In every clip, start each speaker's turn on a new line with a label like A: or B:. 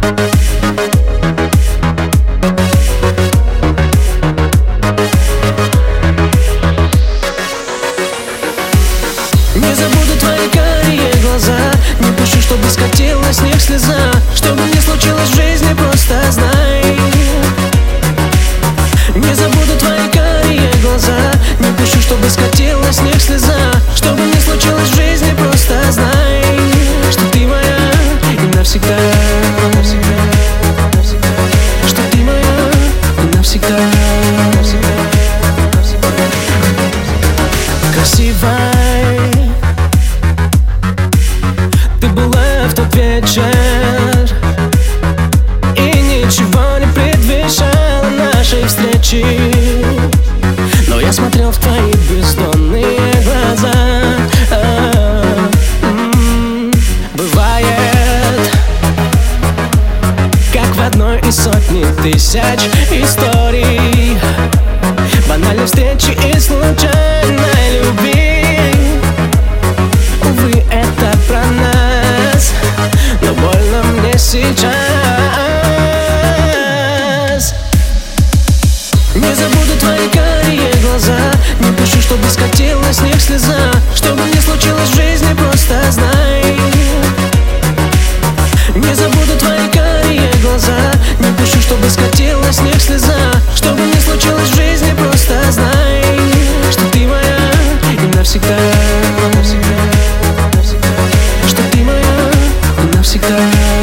A: Не забуду твои карие глаза, не пущу, чтобы скатилась с них слеза. Что бы ни случилось в жизни, просто знай. Не забуду твои карие глаза, не пущу, чтобы скатилась с них слеза. Что бы ни случилось в жизни, просто знай, что ты моя и навсегда. Что ты моя и навсегда. Красивой ты была в тот вечер, и ничего не предвещало нашей встречи. Но я смотрел в твои бездонные глаза. Бывает, как в одной из сотни тысяч историй, банальной встречи и случайной любви. Увы, это про нас, но больно мне сейчас. Не забуду твои карие глаза, не пущу, чтобы скатилась с них слеза. Что бы ни случилось в жизни, просто знай. Не забуду твои карие глаза, не пущу, чтобы скатилась с них слеза. Что бы ни случилось в жизни, просто знай, что ты моя и навсегда. Что ты моя и навсегда.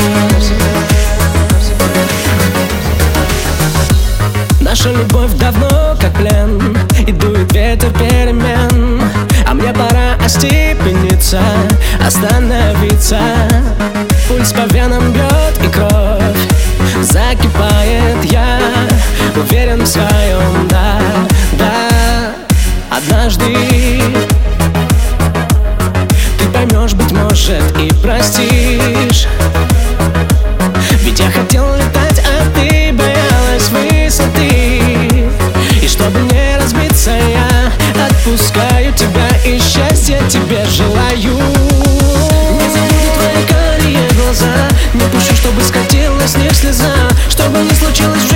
A: Наша любовь давно как плен, и дует ветер перемен. А мне пора остепениться, остановиться. Пульс по венам бьет и кровь закипает. Я уверен в своем, да, да. Однажды ты поймешь, быть может, и простишь. Ведь я хотел летать, а ты боялась высоты. И чтобы не разбиться, я отпускаю тебя, и счастья тебе желаю. Не забуду твои карие глаза, не пущу, чтобы скатилась с них слеза. Что бы ни случилось в